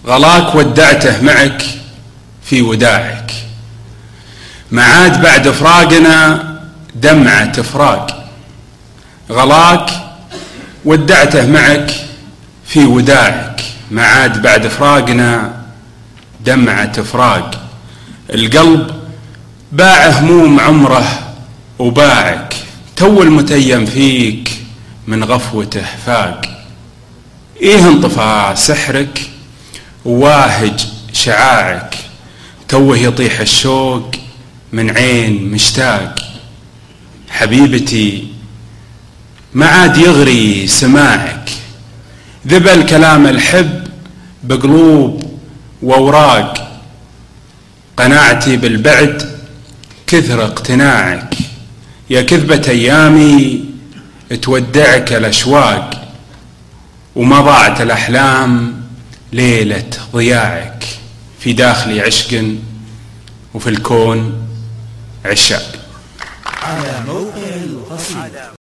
غلاك ودعته معك في وداعك، ما عاد بعد فراقنا دمعة فراق. غلاك ودعته معك في وداعك، ما عاد بعد فراقنا دمعة فراق. القلب باع هموم عمره وباعك، تو المتيم فيك من غفوته فاق. ايه انطفى سحرك وواهج شعاعك، توه يطيح الشوق من عين مشتاق. حبيبتي ما عاد يغري سماعك، ذبل كلام الحب بقلوب وأوراق. قناعتي بالبعد كثر اقتناعك، يا كذبة أيامي تودعك الأشواق. وما ضاعت الأحلام ليلة ضياعك، في داخلي عشق وفي الكون عشاق. على موقع القصيدة.